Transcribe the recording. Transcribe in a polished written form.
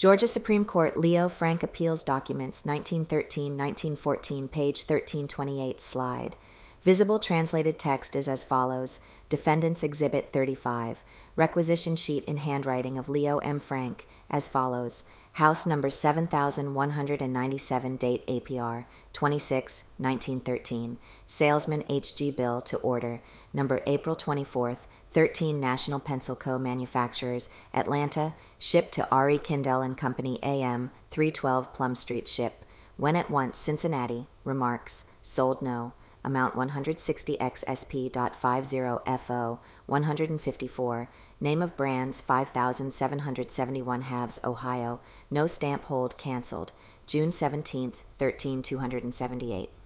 Georgia Supreme Court Leo Frank Appeals Documents 1913-1914, page 1328, slide. Visible translated text is as follows. Defendant's Exhibit 35. Requisition sheet in handwriting of Leo M. Frank as follows. House number 7197, date APR 26-1913. Salesman H.G. Bill to order. Number April 24th, 13 National Pencil Co. Manufacturers, Atlanta, shipped to R.E. Kindell and Company AM, 312 Plum Street, ship. When at once, Cincinnati, remarks, sold no. Amount 160 XSP.50FO, 154. Name of brands 5,771 halves, Ohio. No stamp hold, canceled. June 17th, 13278.